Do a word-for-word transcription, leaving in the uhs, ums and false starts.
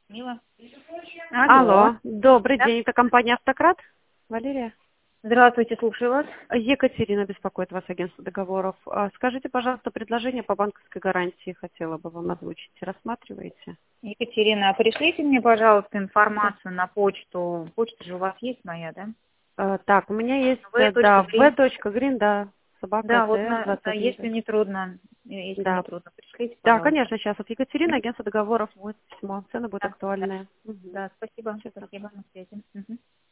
Мила. Алло, добрый Да? день, это компания «Автократ». Валерия? Здравствуйте, слушаю вас. Екатерина беспокоит вас, агентство договоров. А, Скажите, пожалуйста, предложение по банковской гарантии хотела бы вам озвучить. Рассматриваете? Екатерина, пришлите мне, пожалуйста, Да. информацию на почту. Почта же у вас есть моя, да? А, Так, у меня есть, э, да, v.green. v.green, да, собака Да, вот АТР на, на- двадцать один. если не трудно, э, если не Да. трудно, пришлите, Да, пожалуйста. конечно, сейчас от Екатерины, Мгм. агентство договоров, будет письмо, цены будут Да, да, актуальные. Мгм. да, спасибо, Всё, спасибо, на связи. Мгм.